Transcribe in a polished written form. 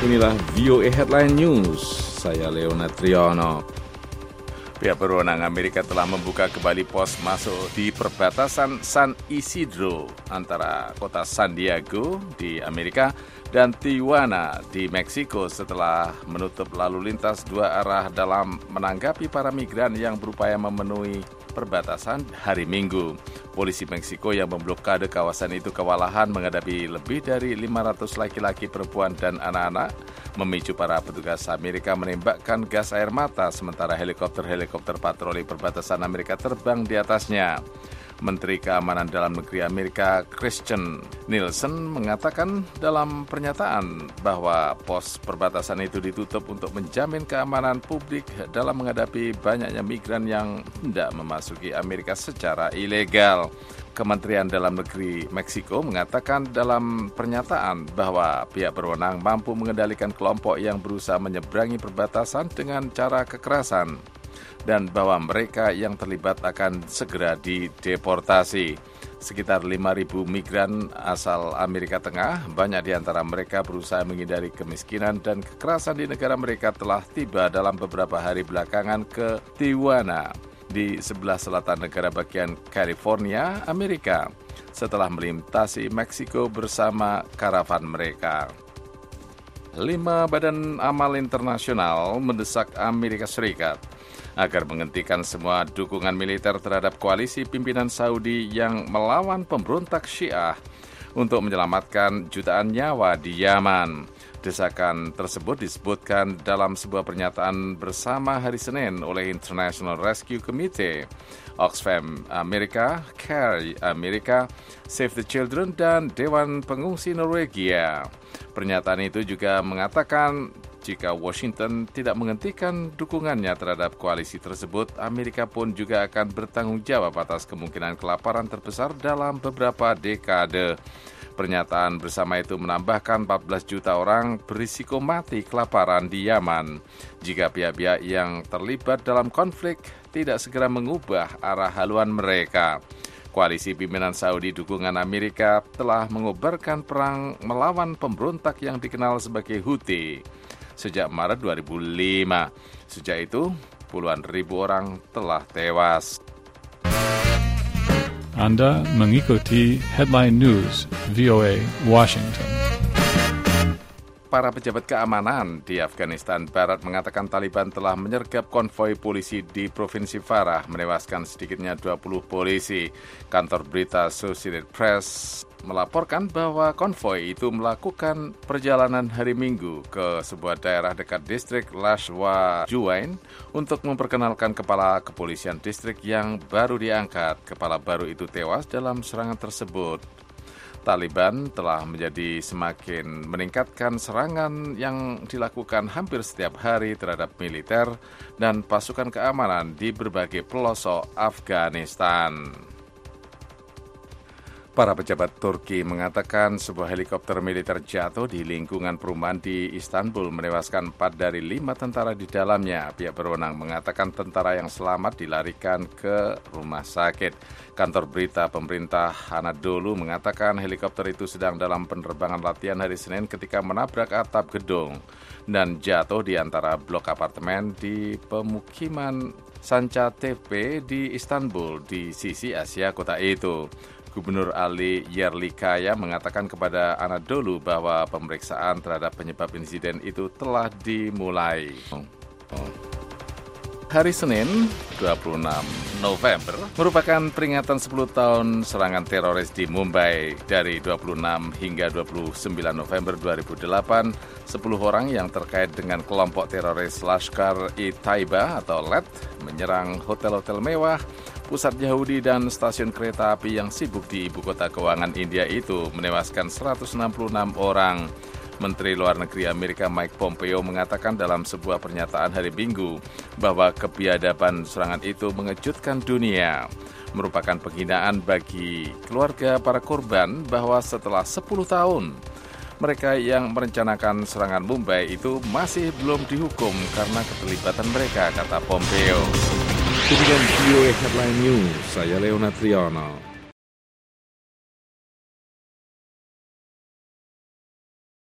Inilah VOA Headline News, saya Leonard Triono. Pihak berwenang Amerika telah membuka kembali pos masuk di perbatasan San Isidro antara kota San Diego di Amerika dan Tijuana di Meksiko setelah menutup lalu lintas dua arah dalam menanggapi para migran yang berupaya memenuhi perbatasan hari Minggu. Polisi Meksiko yang memblokade kawasan itu kewalahan menghadapi lebih dari 500 laki-laki, perempuan, dan anak-anak, memicu para petugas Amerika menembakkan gas air mata sementara helikopter patroli perbatasan Amerika terbang di atasnya. Menteri Keamanan Dalam Negeri Amerika Christian Nielsen mengatakan dalam pernyataan bahwa pos perbatasan itu ditutup untuk menjamin keamanan publik dalam menghadapi banyaknya migran yang hendak memasuki Amerika secara ilegal. Kementerian Dalam Negeri Meksiko mengatakan dalam pernyataan bahwa pihak berwenang mampu mengendalikan kelompok yang berusaha menyeberangi perbatasan dengan cara kekerasan dan bahwa mereka yang terlibat akan segera dideportasi. Sekitar 5.000 migran asal Amerika Tengah, banyak di antara mereka berusaha menghindari kemiskinan dan kekerasan di negara mereka, telah tiba dalam beberapa hari belakangan ke Tijuana di sebelah selatan negara bagian California, Amerika, setelah melintasi Meksiko bersama karavan mereka. 5 badan amal internasional mendesak Amerika Serikat agar menghentikan semua dukungan militer terhadap koalisi pimpinan Saudi yang melawan pemberontak Syiah untuk menyelamatkan jutaan nyawa di Yaman. Desakan tersebut disebutkan dalam sebuah pernyataan bersama hari Senin oleh International Rescue Committee, Oxfam Amerika, CARE Amerika, Save the Children, dan Dewan Pengungsi Norwegia. Pernyataan itu juga mengatakan jika Washington tidak menghentikan dukungannya terhadap koalisi tersebut, Amerika pun juga akan bertanggung jawab atas kemungkinan kelaparan terbesar dalam beberapa dekade. Pernyataan bersama itu menambahkan 14 juta orang berisiko mati kelaparan di Yaman jika pihak-pihak yang terlibat dalam konflik tidak segera mengubah arah haluan mereka. Koalisi pimpinan Saudi dukungan Amerika telah mengobarkan perang melawan pemberontak yang dikenal sebagai Houthi sejak Maret 2005. Sejak itu, puluhan ribu orang telah tewas. Anda mengikuti Headline News VOA Washington. Para pejabat keamanan di Afghanistan Barat mengatakan Taliban telah menyergap konvoi polisi di Provinsi Farah, menewaskan sedikitnya 20 polisi. Kantor berita Associated Press melaporkan bahwa konvoi itu melakukan perjalanan hari Minggu ke sebuah daerah dekat distrik Lashwa Juwain untuk memperkenalkan kepala kepolisian distrik yang baru diangkat. Kepala baru itu tewas dalam serangan tersebut. Taliban telah menjadi semakin meningkatkan serangan yang dilakukan hampir setiap hari terhadap militer dan pasukan keamanan di berbagai pelosok Afghanistan. Para pejabat Turki mengatakan sebuah helikopter militer jatuh di lingkungan perumahan di Istanbul, menewaskan 4 dari 5 tentara di dalamnya. Pihak berwenang mengatakan tentara yang selamat dilarikan ke rumah sakit. Kantor berita pemerintah Anadolu mengatakan helikopter itu sedang dalam penerbangan latihan hari Senin ketika menabrak atap gedung dan jatuh di antara blok apartemen di pemukiman Sancaktepe di Istanbul di sisi Asia kota itu. Gubernur Ali Yerlikaya mengatakan kepada Anadolu bahwa pemeriksaan terhadap penyebab insiden itu telah dimulai. Hari Senin, 26 November, merupakan peringatan 10 tahun serangan teroris di Mumbai. Dari 26 hingga 29 November 2008, 10 orang yang terkait dengan kelompok teroris Lashkar-e-Taiba atau LET menyerang hotel-hotel mewah, pusat Yahudi, dan stasiun kereta api yang sibuk di ibu kota keuangan India itu, menewaskan 166 orang. Menteri Luar Negeri Amerika Mike Pompeo mengatakan dalam sebuah pernyataan hari Minggu bahwa kebiadaban serangan itu mengejutkan dunia. Merupakan penghinaan bagi keluarga para korban bahwa setelah 10 tahun, mereka yang merencanakan serangan Mumbai itu masih belum dihukum karena keterlibatan mereka, kata Pompeo. Demikian VOA Headline News, saya Leonard Triono.